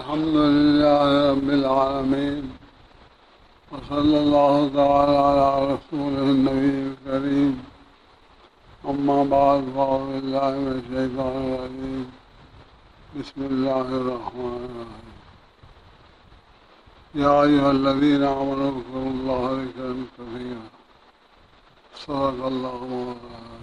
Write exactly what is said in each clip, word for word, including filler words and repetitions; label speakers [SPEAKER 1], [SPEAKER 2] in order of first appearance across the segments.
[SPEAKER 1] الحمد لله رب العالمين وصلى الله تعالى على رسوله النبي الكريم أما بعد فأعوذ بالله من الشيطان الرجيم بسم الله الرحمن الرحيم يا أيها الذين آمنوا اذكروا الله ذكرا كثيرا صدق الله مولانا.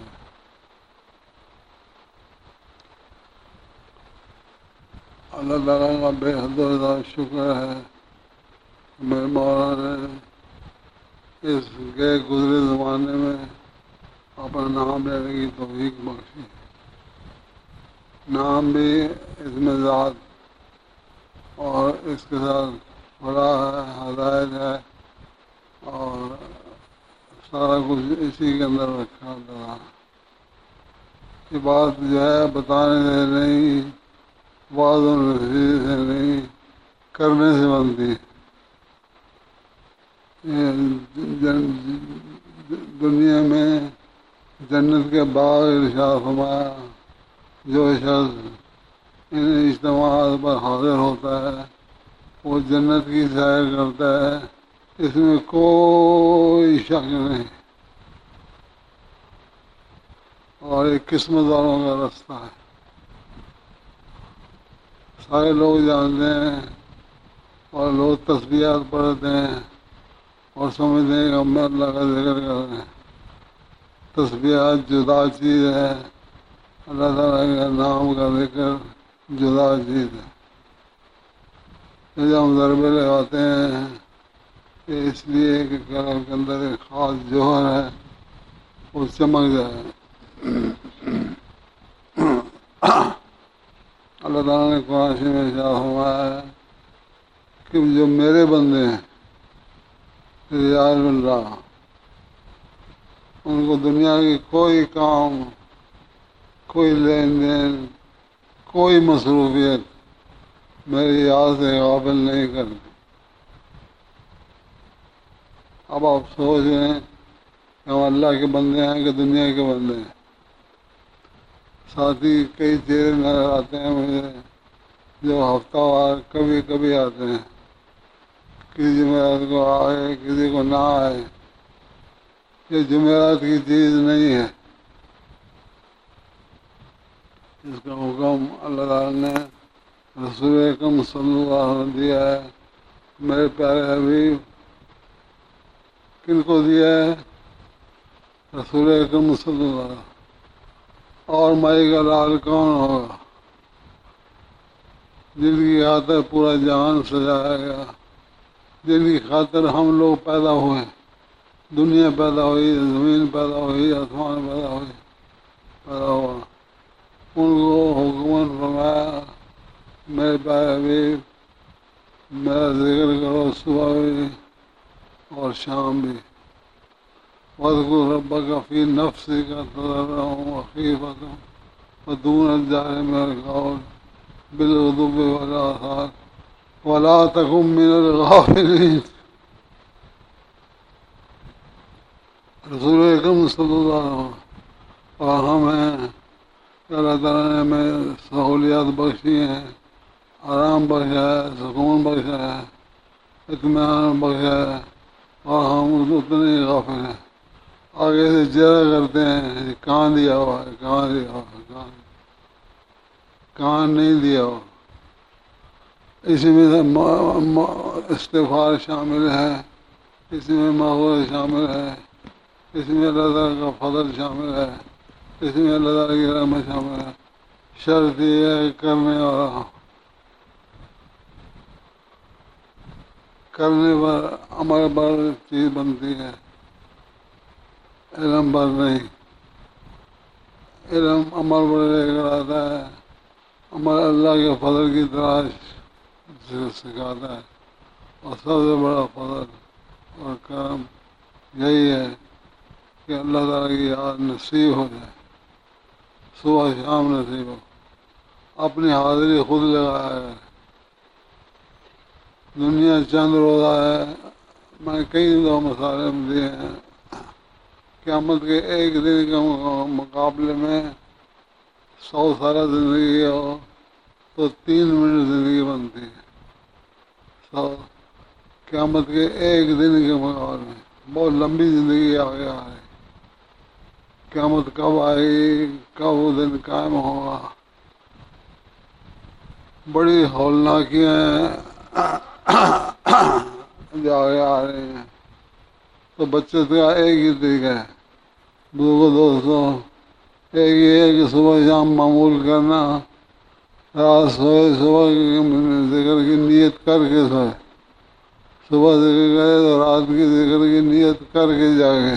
[SPEAKER 1] اللہ تعالیٰ کا بے حد و زیادہ شکر ہے میرے مولا نے اس گئے گزرے زمانے میں اپنا نام لینے کی توفیق بخشی. نام بھی اس میں ذات اور اس کے ساتھ بڑا ہے، ہدایت ہے اور سارا کچھ اسی کے اندر رکھا تھا. یہ بات جو ہے بتانے سے نہیں، بعض نصیحت سے نہیں، کرنے سے بنتی. دنیا میں جنت کے باغ ارشاد فرمایا، جو شخص ان اجتماعات پر حاضر ہوتا ہے وہ جنت کی سیر کرتا ہے، اس میں کوئی شک نہیں. اور ایک قسمت والوں کا رستہ ہے. سارے لوگ جانتے ہیں اور لوگ تسبیحات پڑھتے ہیں اور سمجھتے ہیں کہ ہم اللہ کا ذکر کر رہے ہیں. تسبیحات جدا چیز ہے، اللہ تعالیٰ کے نام کا ذکر جدا چیز ہے. جب ہم ضربے لگاتے ہیں کہ اس لیے کہ قلب کے اندر ایک خاص جوہر ہے وہ چمک جائے. اللہ تعالیٰ نے قرآن شریف میں ارشاد فرمایا ہے کہ جو میرے بندے ہیں رجال اللہ، ان کو دنیا کی کوئی کام، کوئی لین دین، کوئی مصروفیت میری یاد سے غافل نہیں کرتی. اب آپ سوچ رہے ہیں کہ ہم اللہ کے بندے ہیں کہ دنیا کے بندے ہیں. ساتھ ہی کئی چہرے نظر آتے ہیں مجھے جو ہفتہ وار کبھی کبھی آتے ہیں، کسی جمعرات کو آئے کسی کو نہ آئے. یہ جمعرات کی چیز نہیں ہے. اس کا حکم اللہ تعالیٰ نے رسول اکرم صلی اللہ علیہ وسلم دیا ہے. میرے پیارے حبیب کن کو دیا ہے؟ رسول اکرم صلی اللہ علیہ وسلم. اور مائی کا لال کون ہوگا جن کی خاطر پورا جہان سجایا گیا، جن کی خاطر ہم لوگ پیدا ہوئے، دنیا پیدا ہوئی، زمین پیدا ہوئی، آسمان پیدا ہوئی پیدا ہوا. ان کو حکومت فرمایا میرے پیارے حبیب میرا ذکر کرو صبح بھی اور شام بھی. وَاذْكُرْ رَبَّكَ فِي نَفْسِكَ تَضَرُّعًا وَخِيفَةً وَدُونَ الْجَهْرِ مِنَ الْقَوْلِ بِالْغُدُوِّ وَالْآصَالِ وَلَا تَكُن مِّنَ الْغَافِلِينَ. رسول اکرم صلی اللہ علیہ وسلم اور ہمیں اللہ تعالیٰ نے ہمیں سہولیات بخشی ہیں، آرام بخشا ہے، سکون بخشا ہے، اطمینان بخشا ہے، اور ہم اتنے ہی غافل ہیں. آگے سے جرا کرتے ہیں کہاں دیا ہوا ہے، کہاں دیا ہوا ہے، کہاں کہاں نہیں دیا ہوا. اسی میں استغفار شامل ہے، اسی میں مغفرت شامل ہے، اسی میں اللہ تعالیٰ کا فضل شامل ہے، اسی میں اللہ تعالیٰ کی رحمت شامل ہے. شرط یہ ہے کرنے والا کرنے پر عمل پر چیز بنتی ہے، علم پر نہیں. علم عمل پر لے کر آتا ہے، عمل اللہ کے فضل کی تلاش سے سکھاتا ہے. اور سب سے بڑا فضل اور کرم یہی ہے کہ اللہ تعالیٰ کی یاد نصیب ہو جائے، صبح شام نصیب ہو. اپنی حاضری خود لگایا ہے. دنیا چند روزہ ہے. میں کئی دو مسالے دیے ہیں. قیامت کے ایک دن کے مقابلے میں سو سالہ زندگی ہو تو تین منٹ زندگی بنتی ہے. سو قیامت کے ایک دن کے مقابلے میں بہت لمبی زندگی آگے آ رہی. قیامت کب آئے گی، کب وہ دن قائم ہوگا، بڑی ہولناکیاں جو آگے آ رہے ہیں. تو بچے کا ایک ہی طریقہ ہے بزرگوں دوستوں، ایک ہی ہے کہ صبح شام معمول کرنا، رات سوئے صبح ذکر کی نیت کر کے سوئے، صبح ذکر کرے تو رات کی ذکر کی نیت کر کے جاگے.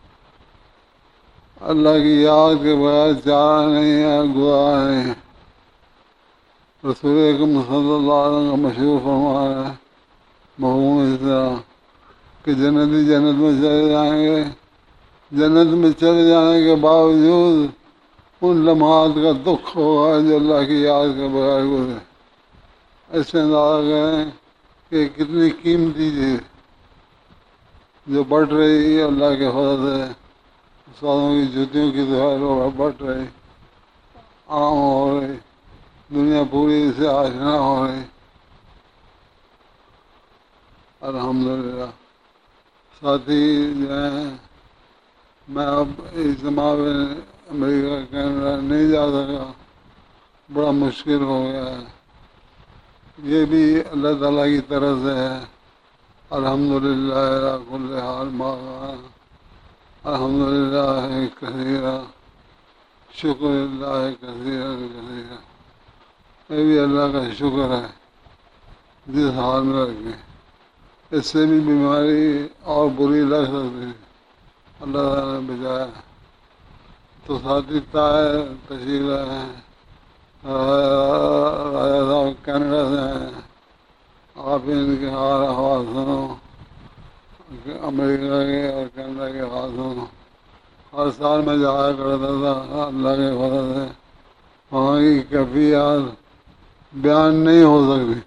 [SPEAKER 1] اللہ کی یاد کے بغیر چارہ نہیں ہے، گزارا نہیں ہے. رسول اکرم صلی اللہ علیہ وسلم کا مشہور فرمان ہے مفہوم اس طرح کہ جنتی جنت میں چلے جائیں گے، جنت میں چلے جانے کے باوجود ان لمحات کا دکھ ہوگا جو اللہ کی یاد کے بغیر گزرے. ایسے اندازہ کریں کہ کتنی قیمتی چیز جو بڑھ رہی ہے اللہ کے فضل سے، استادوں کی جوتیوں کی دہائیں بڑھ رہی، عام ہو رہی، دنیا پوری سے آشنا ہو رہی. الحمدللہ. ساتھی جو ہیں، میں اب اجتماع میں امریکہ کینیڈا نہیں جا سکا، بڑا مشکل ہو گیا ہے. یہ بھی اللہ تعالیٰ کی طرف سے ہے. الحمدللہ علی کل حال ما کان، الحمدللہ کثیرا، شکر اللہ کثیرا کثیرا. یہ بھی اللہ کا شکر ہے جس حال میں رکھے. اس سے بھی بیماری اور بری لگ سکتی ہے، اللہ تعالیٰ نے بچایا. تو ساتھی طاہر تشریف لائے ہیں، راجا صاحب کینیڈا سے ہیں. آپ ان کے حال احوال سنو، امریکہ کے اور کینیڈا کے حال سنو. ہر سال میں جایا کرتا تھا، اللہ کے فضل سے وہاں کی کیفیات بیان نہیں ہو سکتی.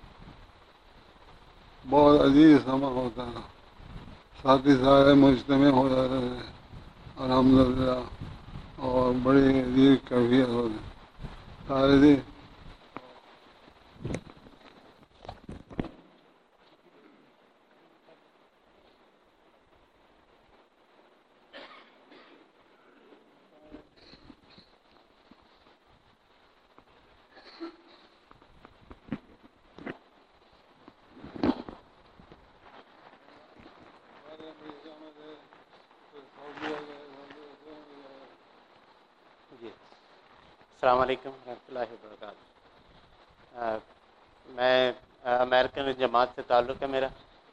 [SPEAKER 1] بہت عجیب سما ہوتا تھا، ساتھی سارے مجتمع ہو جاتے تھے الحمدللہ، اور بڑی عجیب کیفیت ہوتی. سارے جی
[SPEAKER 2] جی السلام علیکم ورحمۃ اللہ وبرکاتہ. میں امریکن جماعت سے تعلق ہے میرا.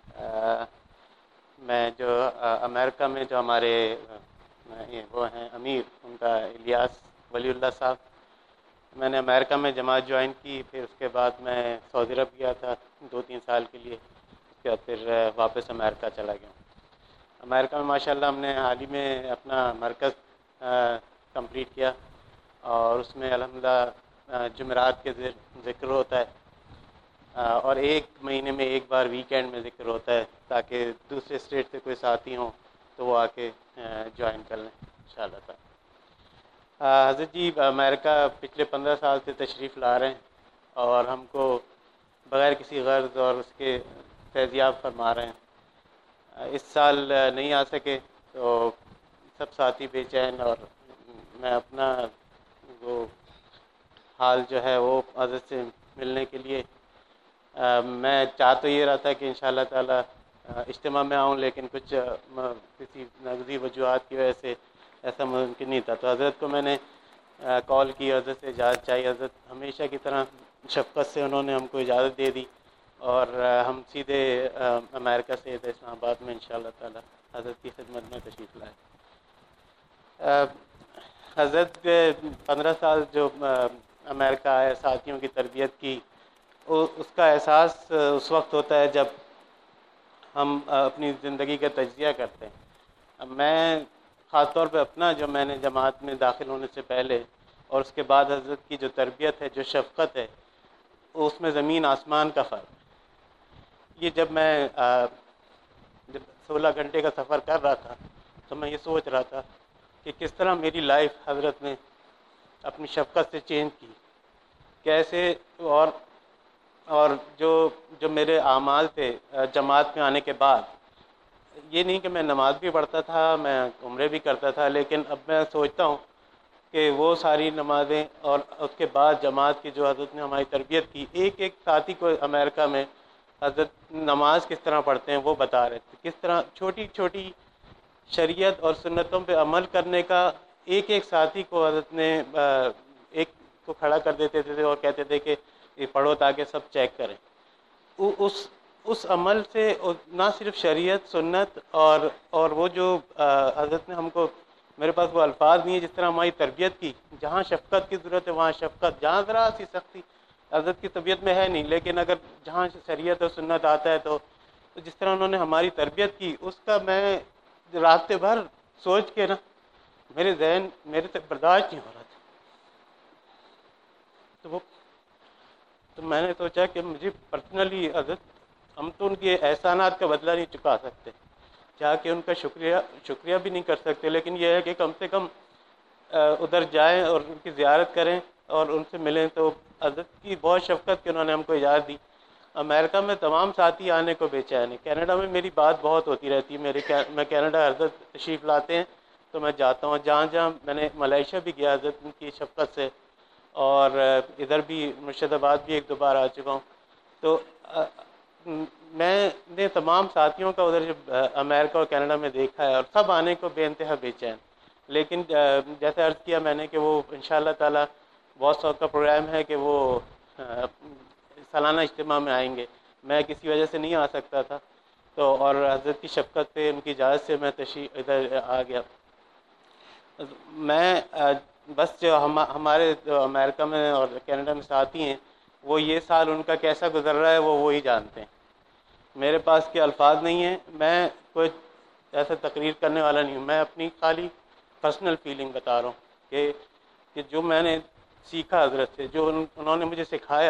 [SPEAKER 2] میں جو امریکہ میں جو ہمارے وہ ہیں امیر، ان کا الیاس ولی اللہ صاحب، میں نے امریکہ میں جماعت جوائن کی. پھر اس کے بعد میں سعودی عرب گیا تھا دو تین سال کے لیے. اس کے بعد پھر واپس امریکہ چلا گیا. امریکہ میں ماشاءاللہ ہم نے حال ہی میں اپنا مرکز کمپلیٹ کیا، اور اس میں الحمدللہ جمعرات کے ذکر ہوتا ہے، اور ایک مہینے میں ایک بار ویکینڈ میں ذکر ہوتا ہے، تاکہ دوسرے اسٹیٹ سے کوئی ساتھی ہوں تو وہ آ کے جوائن کر لیں انشاءاللہ تعالی. حضرت جی امریکہ پچھلے پندرہ سال سے تشریف لا رہے ہیں، اور ہم کو بغیر کسی غرض اور اس کے فیضیاب فرما رہے ہیں. اس سال نہیں آ سکے تو سب ساتھی بے چین، اور میں اپنا وہ حال جو ہے وہ حضرت سے ملنے کے لیے میں چاہ تو یہ رہا تھا کہ انشاءاللہ تعالی اجتماع میں آؤں، لیکن کچھ کسی نقضی وجوہات کی وجہ سے ایسا ممکن نہیں تھا. تو حضرت کو میں نے کال کی، حضرت سے اجازت چاہیے. حضرت ہمیشہ کی طرح شفقت سے انہوں نے ہم کو اجازت دے دی، اور ہم سیدھے امریکہ سے اسلام آباد میں انشاءاللہ تعالی حضرت کی خدمت میں تشریف لائے. حضرت پندرہ سال جو امریکہ آئے، ساتھیوں کی تربیت کی، اس کا احساس اس وقت ہوتا ہے جب ہم اپنی زندگی کا تجزیہ کرتے ہیں. میں خاص طور پہ اپنا جو میں نے جماعت میں داخل ہونے سے پہلے اور اس کے بعد حضرت کی جو تربیت ہے، جو شفقت ہے، اس میں زمین آسمان کا فرق. یہ جب میں جب سولہ گھنٹے کا سفر کر رہا تھا تو میں یہ سوچ رہا تھا کہ کس طرح میری لائف حضرت نے اپنی شفقت سے چینج کی، کیسے. اور اور جو جو میرے اعمال تھے جماعت میں آنے کے بعد، یہ نہیں کہ میں نماز بھی پڑھتا تھا، میں عمرے بھی کرتا تھا، لیکن اب میں سوچتا ہوں کہ وہ ساری نمازیں اور اس کے بعد جماعت کی جو حضرت نے ہماری تربیت کی، ایک ایک ساتھی کو امریکہ میں حضرت نماز کس طرح پڑھتے ہیں وہ بتا رہے تھے، کس طرح چھوٹی چھوٹی شریعت اور سنتوں پہ عمل کرنے کا ایک ایک ساتھی کو حضرت نے ایک کو کھڑا کر دیتے تھے اور کہتے تھے کہ یہ پڑھو تاکہ سب چیک کریں۔ اس اس عمل سے نہ صرف شریعت سنت اور اور وہ جو حضرت نے ہم کو، میرے پاس وہ الفاظ نہیں ہیں، جس طرح ہماری تربیت کی، جہاں شفقت کی ضرورت ہے وہاں شفقت، جہاں ذرا سی سختی حضرت کی طبیعت میں ہے نہیں، لیکن اگر جہاں شریعت اور سنت آتا ہے تو جس طرح انہوں نے ہماری تربیت کی، اس کا میں راستے بھر سوچ کے نا میرے ذہن میرے سے برداشت نہیں ہو رہا تھا۔ تو وہ تو میں نے سوچا کہ مجھے پرسنلی حضرت، ہم تو ان کے احسانات کا بدلہ نہیں چکا سکتے، جا کے ان کا شکریہ شکریہ بھی نہیں کر سکتے، لیکن یہ ہے کہ کم سے کم ادھر جائیں اور ان کی زیارت کریں اور ان سے ملیں۔ تو حضرت کی بہت شفقت کہ انہوں نے ہم کو اجازت دی۔ امریکہ میں تمام ساتھی آنے کو بے چین ہیں، کینیڈا میں میری بات بہت ہوتی رہتی ہے، میرے میں کینیڈا حضرت تشریف لاتے ہیں تو میں جاتا ہوں، جہاں جہاں میں نے ملائیشیا بھی گیا حضرت ان کی شفقت سے، اور ادھر بھی مرشد آباد بھی ایک دو بار آ چکا ہوں۔ تو میں نے تمام ساتھیوں کا ادھر جب امریکہ اور کینیڈا میں دیکھا ہے، اور سب آنے کو بے انتہا بے چین، لیکن جیسے عرض کیا میں نے کہ وہ انشاءاللہ تعالی بہت سو کا پروگرام ہے کہ وہ سالانہ اجتماع میں آئیں گے، میں کسی وجہ سے نہیں آ سکتا تھا، تو اور حضرت کی شفقت سے ان کی اجازت سے میں تشریف ادھر آ گیا۔ میں بس جو ہم ہمارے جو امریکہ میں اور کینیڈا میں ساتھی ہیں، وہ یہ سال ان کا کیسا گزر رہا ہے وہ وہی جانتے ہیں، میرے پاس کے الفاظ نہیں ہیں، میں کوئی ایسا تقریر کرنے والا نہیں ہوں، میں اپنی خالی پرسنل فیلنگ بتا رہا ہوں کہ کہ جو میں نے سیکھا حضرت سے، جو انہوں نے مجھے سکھایا،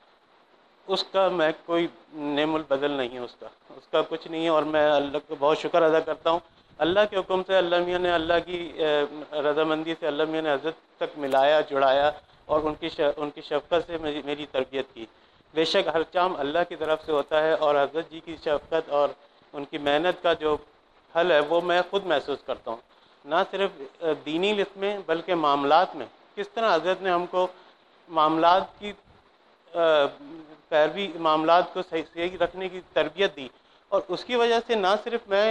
[SPEAKER 2] اس کا میں کوئی نعم البدل نہیں ہے، اس کا اس کا کچھ نہیں ہے، اور میں اللہ کو بہت شکر ادا کرتا ہوں۔ اللہ کے حکم سے اللہ میاں نے، اللہ کی رضامندی سے اللہ میاں نے حضرت تک ملایا، جڑایا، اور ان کی ان کی شفقت سے میری میری تربیت کی۔ بے شک ہر کام اللہ کی طرف سے ہوتا ہے، اور حضرت جی کی شفقت اور ان کی محنت کا جو حل ہے وہ میں خود محسوس کرتا ہوں، نہ صرف دینی لسٹ میں بلکہ معاملات میں، کس طرح حضرت نے ہم کو معاملات کی پیروی، معاملات کو صحیح صحیح رکھنے کی تربیت دی، اور اس کی وجہ سے نہ صرف میں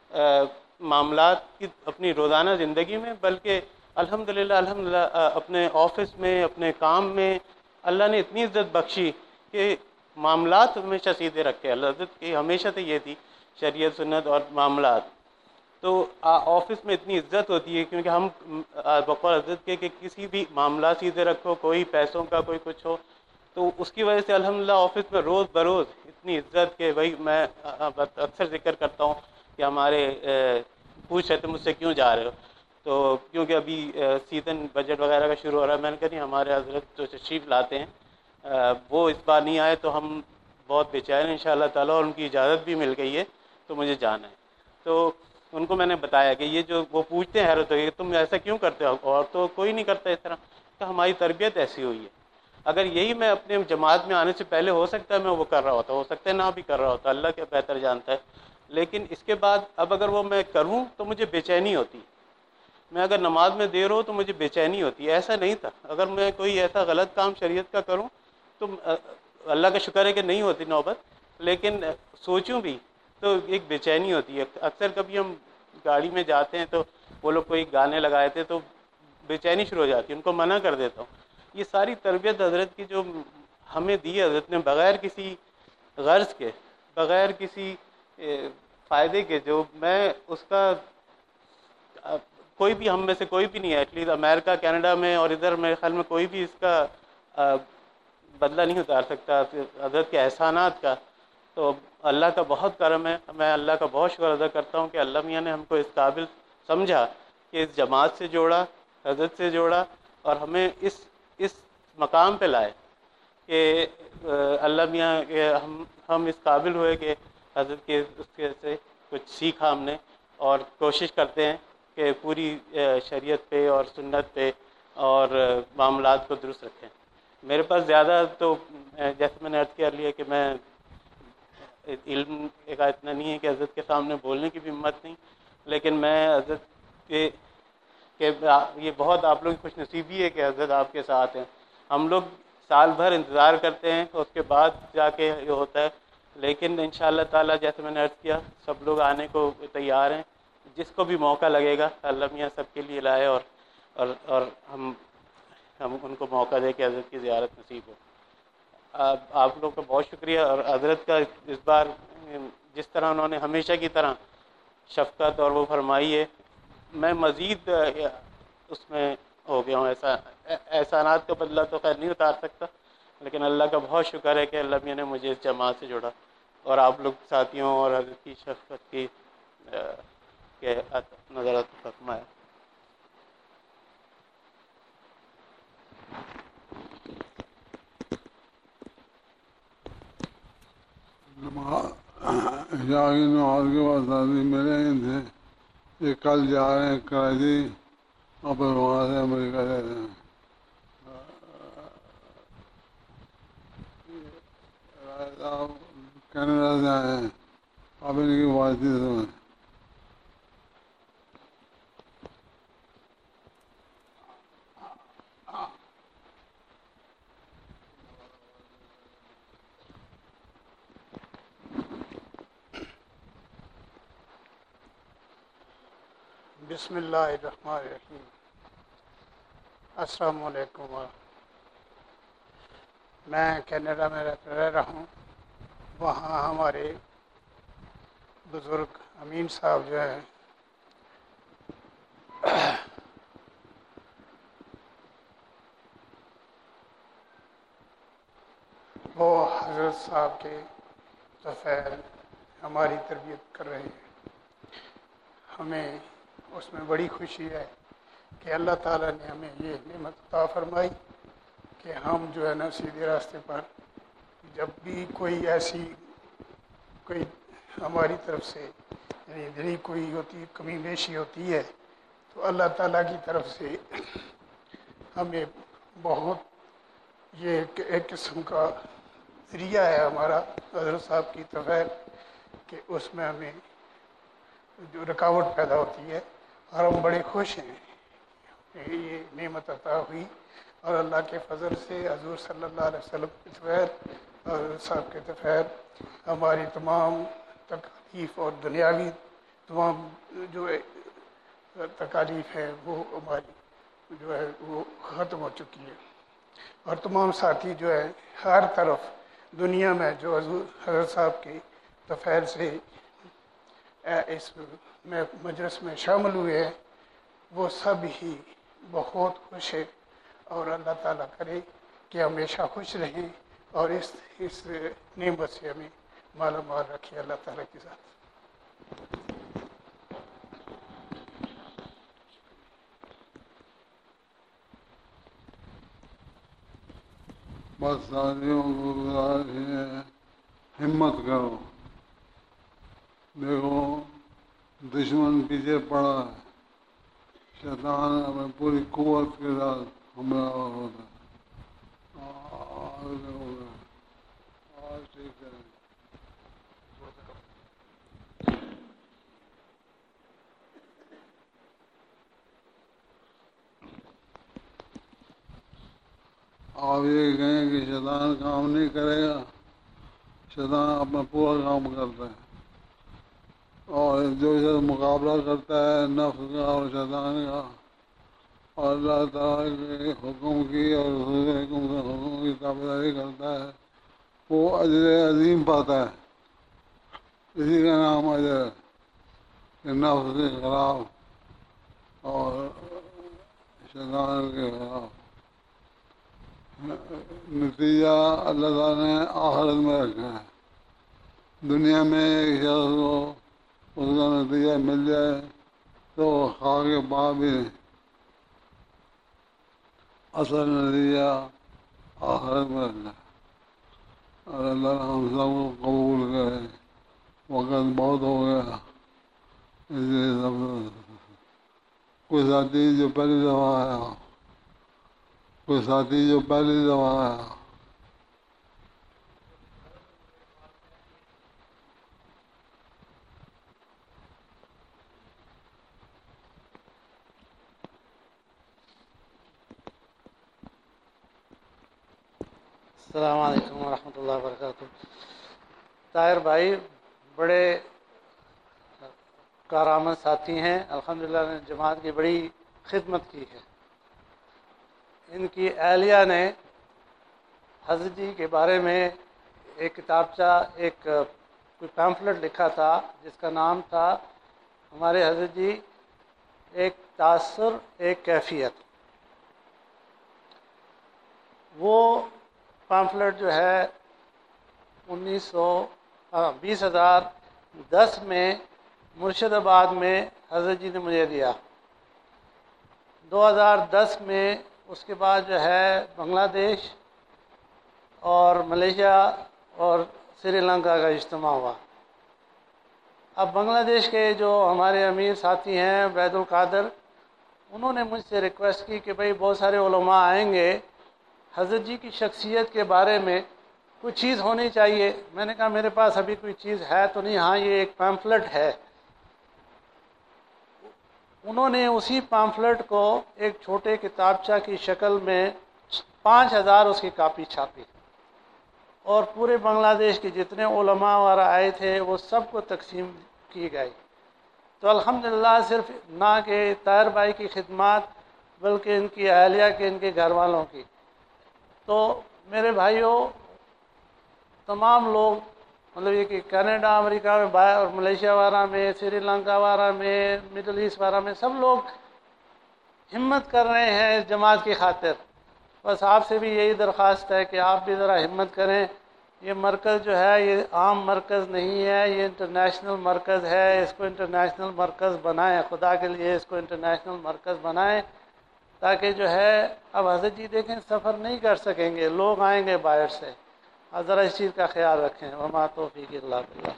[SPEAKER 2] معاملات کی اپنی روزانہ زندگی میں، بلکہ الحمدللہ الحمدللہ اپنے آفس میں، اپنے کام میں اللہ نے اتنی عزت بخشی کہ معاملات ہمیشہ سیدھے رکھے۔ حضرت کی ہمیشہ سے یہ تھی شریعت سنت اور معاملات، تو آفس میں اتنی عزت ہوتی ہے کیونکہ ہم بقول حضرت کے کہ کسی بھی معاملات سیدھے رکھو، کوئی پیسوں کا کوئی کچھ ہو، تو اس کی وجہ سے الحمدللہ آفس میں روز بروز اتنی عزت کہ بھائی میں اکثر ذکر کرتا ہوں کہ ہمارے پوچھ رہے تھے مجھ سے کیوں جا رہے ہو، تو کیونکہ ابھی سیزن بجٹ وغیرہ کا شروع ہو رہا ہے، میں نے کہا نہیں ہمارے حضرت جو تشریف لاتے ہیں وہ اس بار نہیں آئے تو ہم بہت بے چین ہیں انشاءاللہ تعالیٰ، اور ان کی اجازت بھی مل گئی ہے تو مجھے جانا ہے۔ تو ان کو میں نے بتایا کہ یہ جو وہ پوچھتے ہیں حیرت ہوئی کہ تم ایسا کیوں کرتے ہو، اور تو کوئی نہیں کرتا اس طرح، کہ ہماری تربیت ایسی ہوئی ہے۔ اگر یہی میں اپنے جماعت میں آنے سے پہلے ہو سکتا ہے میں وہ کر رہا ہوتا، ہو سکتا ہے نہ بھی کر رہا ہوتا، اللہ کے بہتر جانتا ہے، لیکن اس کے بعد اب اگر وہ میں کروں تو مجھے بے چینی ہوتی، میں اگر نماز میں دیر ہو تو مجھے بے چینی ہوتی ہے۔ ایسا نہیں تھا، اگر میں کوئی ایسا غلط کام شریعت کا کروں تو اللہ کا شکر ہے کہ نہیں ہوتی نوبت، لیکن سوچوں بھی تو ایک بے چینی ہوتی ہے۔ اکثر کبھی ہم گاڑی میں جاتے ہیں تو وہ لوگ کوئی گانے لگائے تھے تو بے چینی شروع ہو جاتی ہے، ان کو منع کر دیتا ہوں۔ یہ ساری تربیت حضرت کی جو ہمیں دی حضرت نے، بغیر کسی غرض کے، بغیر کسی فائدے کے، جو میں اس کا کوئی بھی ہم میں سے کوئی بھی نہیں ہے، ایٹ لیسٹ امریکہ کینیڈا میں اور ادھر میرے خیال میں کوئی بھی اس کا بدلہ نہیں اتار سکتا حضرت کے احسانات کا۔ تو اللہ کا بہت کرم ہے، میں اللہ کا بہت شکر ادا کرتا ہوں کہ اللہ میاں نے ہم کو اس قابل سمجھا کہ اس جماعت سے جوڑا، حضرت سے جوڑا، اور ہمیں اس اس مقام پہ لائے کہ اللہ میاں کہ ہم ہم اس قابل ہوئے کہ حضرت کے اس کے سے کچھ سیکھا ہم نے، اور کوشش کرتے ہیں کہ پوری شریعت پہ اور سنت پہ اور معاملات کو درست رکھیں۔ میرے پاس زیادہ تو جیسے میں نے عرض کیا لیا کہ میں علم ایک اتنا نہیں ہے کہ حضرت کے سامنے بولنے کی بھی ہمت نہیں، لیکن میں حضرت کے کہ یہ بہت آپ لوگ کی خوش نصیبی ہے کہ حضرت آپ کے ساتھ ہیں. ہم لوگ سال بھر انتظار کرتے ہیں اس کے بعد جا کے یہ ہوتا ہے، لیکن ان شاء اللہ تعالیٰ جیسے میں نے عرض کیا سب لوگ آنے کو تیار ہیں. جس کو بھی موقع لگے گا اللہ میاں سب کے لیے لائے اور اور اور ہم ہم ان کو موقع دے کے حضرت کی زیارت نصیب ہو. آپ آپ لوگ کا بہت شکریہ. اور حضرت کا اس بار جس طرح انہوں نے ہمیشہ کی طرح شفقت اور وہ فرمائی ہے، میں مزید اس میں ہو گیا ہوں. ایسا احسانات کا بدلہ تو خیر نہیں اتار سکتا، لیکن اللہ کا بہت شکر ہے کہ اللہ میاں نے مجھے اس جماعت سے جوڑا اور آپ لوگ ساتھیوں اور حضرت کی شفقت کی کے نظرات فرمایا.
[SPEAKER 1] جاگی نماز کے بعد آدمی ملے ہی تھے، یہ کل جا رہے ہیں کراچی اور پھر وہاں سے امریکہ جا رہے ہیں. صاحب کینیڈا سے آئے ہیں، اب ان کی بات چیت سنیں.
[SPEAKER 3] بسم اللہ الرحمن الرحیم. السلام علیکم. میں کینیڈا میں رہ رہا ہوں. وہاں ہمارے بزرگ امین صاحب جو ہیں وہ حضرت صاحب کے طفیل ہماری تربیت کر رہے ہیں. ہمیں اس میں بڑی خوشی ہے کہ اللہ تعالیٰ نے ہمیں یہ نعمت عطا فرمائی کہ ہم جو ہے نا سیدھے راستے پر جب بھی کوئی ایسی کوئی ہماری طرف سے یعنی دلی کوئی ہوتی کمی بیشی ہوتی ہے تو اللہ تعالیٰ کی طرف سے ہمیں بہت یہ ایک قسم کا ذریعہ ہے ہمارا حضرت صاحب کی طفیل کہ اس میں ہمیں جو رکاوٹ پیدا ہوتی ہے اور ہم بڑے خوش ہیں کہ یہ نعمت عطا ہوئی اور اللہ کے فضل سے حضور صلی اللہ علیہ وسلم کے طفیل اور حضرت صاحب کے طفیل ہماری تمام تکالیف اور دنیاوی تمام جو تکالیف ہیں وہ ہماری جو ہے وہ ختم ہو چکی ہے. اور تمام ساتھی جو ہے ہر طرف دنیا میں جو حضور حضرت صاحب کے طفیل سے اس میں مجلس میں شامل ہوئے ہیں وہ سب ہی بہت خوش ہے اور اللہ تعالیٰ کرے کہ ہمیشہ خوش رہیں اور اس اس نعمت سے ہمیں مالا مال رکھے اللہ تعالیٰ کے ساتھ.
[SPEAKER 1] بس ساتھیوں کو گزارش ہے ہمت کرو. دیکھو دشمن پیچھے پڑا ہے، شیطان ہمیں پوری قوت کے ساتھ حملہ ہوتا ہے. اور ٹھیک ہے آپ یہ کہیں کہ شیطان کام نہیں کرے گا، شیطان اپنا پورا کام کرتا ہے اور جو شخص مقابلہ کرتا ہے نفس کا اور شیطان کا اور اللہ تعالیٰ کے حکم کی اور رسول کے حکم کے حکم کی تابعداری کرتا ہے وہ اجر عظیم پاتا ہے. اسی کا نام اجر ہے کہ نفس کے خلاف اور شیطان کے خلاف. نتیجہ اللہ تعالیٰ نے آخرت میں رکھا ہے. دنیا میں ایک شخص کو اس کا نتیجہ مل جائے تو خواہ کے بعد بھی اصل نتیجہ آخرت میں رکھا ہے. اور اللہ ہم سب کو قبول کرے. وقت بہت ہو گیا اس لیے سب کوئی ساتھی جو پہلی دفعہ آیا کوئی ساتھی جو پہلی دفعہ آیا.
[SPEAKER 4] السلام علیکم ورحمۃ اللہ وبرکاتہ. طاہر بھائی بڑے کارآمد ساتھی ہیں، الحمدللہ نے جماعت کی بڑی خدمت کی ہے. ان کی اہلیہ نے حضرت جی کے بارے میں ایک کتابچہ ایک کوئی پیمفلٹ لکھا تھا جس کا نام تھا ہمارے حضرت جی ایک تاثر ایک کیفیت. وہ پامفلٹ جو ہے انیس سو بیس ہزار دس میں مرشد آباد میں حضرت جی نے مجھے دیا. دو ہزار دس میں اس کے بعد جو ہے بنگلہ دیش اور ملیشیا اور سری لنکا کا اجتماع ہوا. اب بنگلہ دیش کے جو ہمارے امیر ساتھی ہیں عبید القادر، انہوں نے مجھ سے ریکویسٹ کی کہ بھئی بہت سارے علماء آئیں گے، حضرت جی کی شخصیت کے بارے میں کوئی چیز ہونی چاہیے. میں نے کہا میرے پاس ابھی کوئی چیز ہے تو نہیں، ہاں یہ ایک پیمفلٹ ہے. انہوں نے اسی پیمفلٹ کو ایک چھوٹے کتابچہ کی شکل میں پانچ ہزار اس کی کاپی چھاپی اور پورے بنگلہ دیش کے جتنے علماء وغیرہ آئے تھے وہ سب کو تقسیم کی گئی. تو الحمدللہ صرف نہ کہ طاہر بھائی کی خدمات بلکہ ان کی اہلیہ کے ان کے گھر والوں کی. تو میرے بھائیوں، تمام لوگ مطلب یہ کہ کینیڈا، امریکہ میں باہر اور ملیشیا وغیرہ میں، سری لنکا وغیرہ میں، مڈل ایسٹ وغیرہ میں سب لوگ ہمت کر رہے ہیں اس جماعت کی خاطر. بس آپ سے بھی یہی درخواست ہے کہ آپ بھی ذرا ہمت کریں. یہ مرکز جو ہے یہ عام مرکز نہیں ہے، یہ انٹرنیشنل مرکز ہے. اس کو انٹرنیشنل مرکز بنائیں، خدا کے لیے اس کو انٹرنیشنل مرکز بنائیں تاکہ جو ہے اب حضرت جی دیکھیں سفر نہیں کر سکیں گے، لوگ آئیں گے باہر سے. اور ذرا اس چیز کا خیال رکھیں. وما توفیق الا باللہ.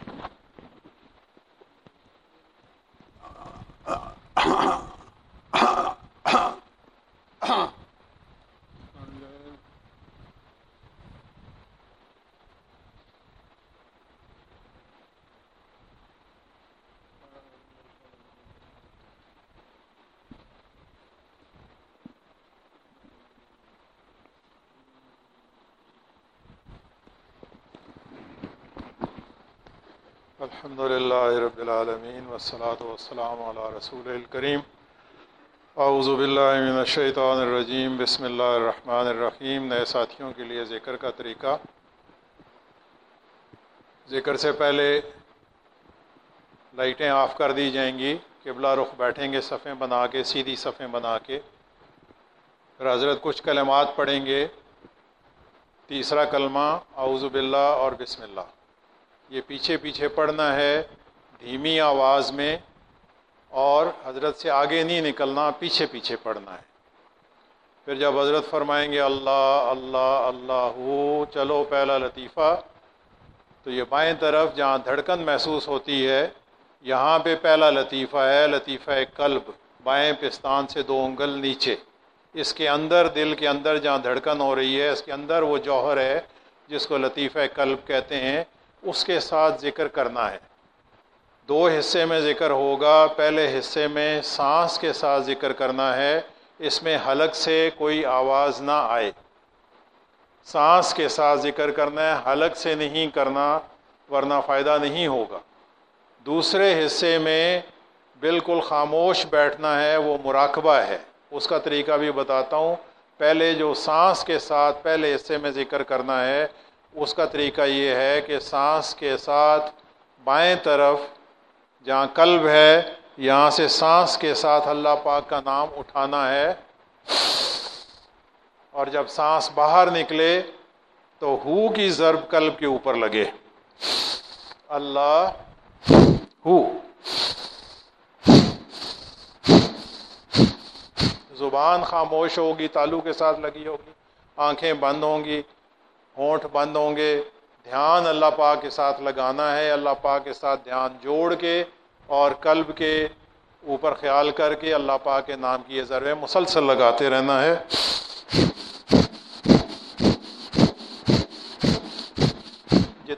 [SPEAKER 5] الحمد للہ رب العالمین والصلاة والسلام علی رسول الکریم. اعوذ باللہ من الشیطان الرجیم. بسم اللہ الرحمن الرحیم. نئے ساتھیوں کے لیے ذکر کا طریقہ. ذکر سے پہلے لائٹیں آف کر دی جائیں گی. قبلہ رخ بیٹھیں گے صفیں بنا کے، سیدھی صفیں بنا کے. پھر حضرت کچھ کلمات پڑھیں گے. تیسرا کلمہ اعوذ باللہ اور بسم اللہ. یہ پیچھے پیچھے پڑھنا ہے دھیمی آواز میں، اور حضرت سے آگے نہیں نکلنا، پیچھے پیچھے پڑھنا ہے. پھر جب حضرت فرمائیں گے اللہ اللہ اللہ ہو چلو پہلا لطیفہ، تو یہ بائیں طرف جہاں دھڑکن محسوس ہوتی ہے یہاں پہ پہلا لطیفہ ہے، لطیفہ قلب. بائیں پستان سے دو انگل نیچے، اس کے اندر دل کے اندر جہاں دھڑکن ہو رہی ہے اس کے اندر وہ جوہر ہے جس کو لطیفہ قلب کہتے ہیں، اس کے ساتھ ذکر کرنا ہے. دو حصے میں ذکر ہوگا. پہلے حصے میں سانس کے ساتھ ذکر کرنا ہے، اس میں حلق سے کوئی آواز نہ آئے. سانس کے ساتھ ذکر کرنا ہے، حلق سے نہیں کرنا ورنہ فائدہ نہیں ہوگا. دوسرے حصے میں بالکل خاموش بیٹھنا ہے، وہ مراقبہ ہے. اس کا طریقہ بھی بتاتا ہوں. پہلے جو سانس کے ساتھ پہلے حصے میں ذکر کرنا ہے اس کا طریقہ یہ ہے کہ سانس کے ساتھ بائیں طرف جہاں قلب ہے یہاں سے سانس کے ساتھ اللہ پاک کا نام اٹھانا ہے، اور جب سانس باہر نکلے تو ہو کی ضرب قلب کے اوپر لگے. اللہ ہو. زبان خاموش ہوگی، تالو کے ساتھ لگی ہوگی، آنکھیں بند ہوں گی، ہونٹ بند ہوں گے. دھیان اللہ پاک کے ساتھ لگانا ہے، اللہ پاک کے ساتھ دھیان جوڑ کے اور قلب کے اوپر خیال کر کے اللہ پاک کے نام کی یہ ضربیں مسلسل لگاتے رہنا ہے.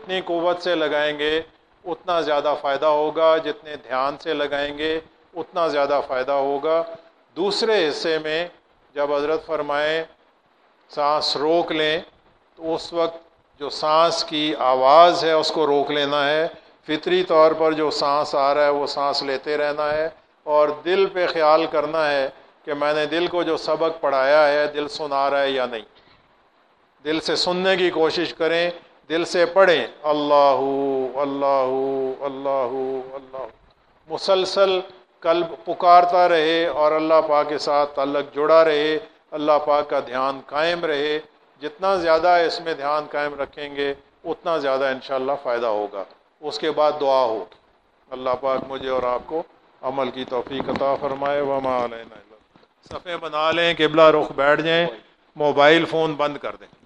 [SPEAKER 5] جتنی قوت سے لگائیں گے اتنا زیادہ فائدہ ہوگا، جتنے دھیان سے لگائیں گے اتنا زیادہ فائدہ ہوگا۔ دوسرے حصے میں جب حضرت فرمائے سانس روک لیں تو اس وقت جو سانس کی آواز ہے اس کو روک لینا ہے، فطری طور پر جو سانس آ رہا ہے وہ سانس لیتے رہنا ہے، اور دل پہ خیال کرنا ہے کہ میں نے دل کو جو سبق پڑھایا ہے دل سنا رہا ہے یا نہیں۔ دل سے سننے کی کوشش کریں، دل سے پڑھیں اللہ اللہ اللہ اللہ، مسلسل قلب پکارتا رہے اور اللہ پاک کے ساتھ تعلق جڑا رہے، اللہ پاک کا دھیان قائم رہے۔ جتنا زیادہ اس میں دھیان قائم رکھیں گے اتنا زیادہ انشاءاللہ فائدہ ہوگا۔ اس کے بعد دعا ہوگی۔ اللہ پاک مجھے اور آپ کو عمل کی توفیق عطا فرمائے۔ وما علینا الا۔ صفیں بنا لیں، قبلہ رخ بیٹھ جائیں، موبائل فون بند کر دیں۔